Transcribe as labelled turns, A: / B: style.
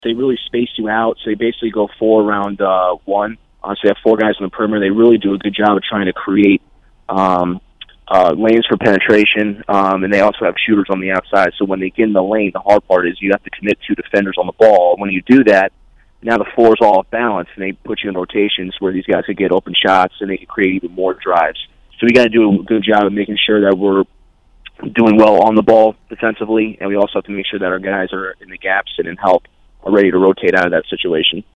A: They really space you out. So they basically go 4 around one. So they have 4 guys on the perimeter. They really do a good job of trying to create lanes for penetration, and they also have shooters on the outside. So when they get in the lane, the hard part is you have to commit 2 defenders on the ball. When you do that, now the floor is all off balance, and they put you in rotations where these guys could get open shots, and they can create even more drives. So we got to do a good job of making sure that we're doing well on the ball defensively, and we also have to make sure that our guys are in the gaps and in help are ready to rotate out of that situation.